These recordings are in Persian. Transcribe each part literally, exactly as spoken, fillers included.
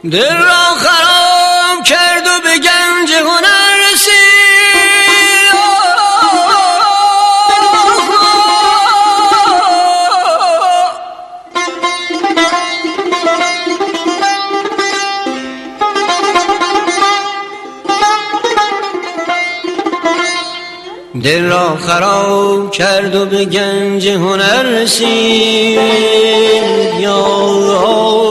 دل را خراب کرد و به گنج هنر رسید. دل را خراب کرد و به گنج هنر رسید. یا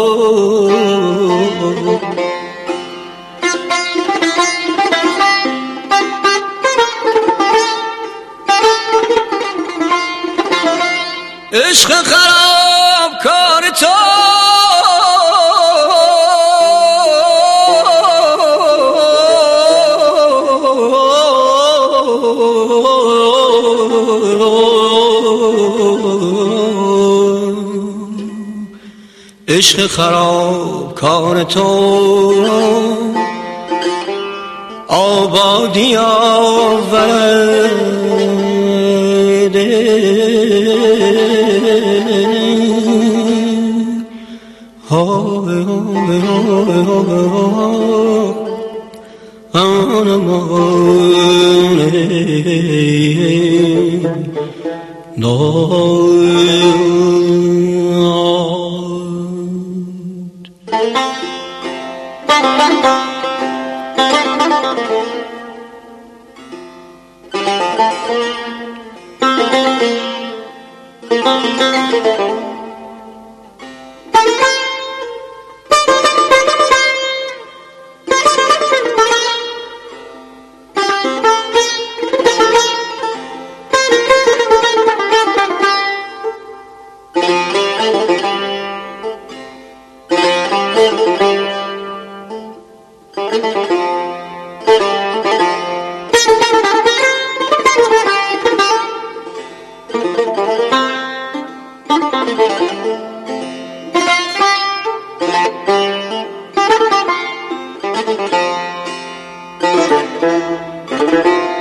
عشق خراب کار تو عشق خراب کار تو آبادی آورده. های های های Thank you.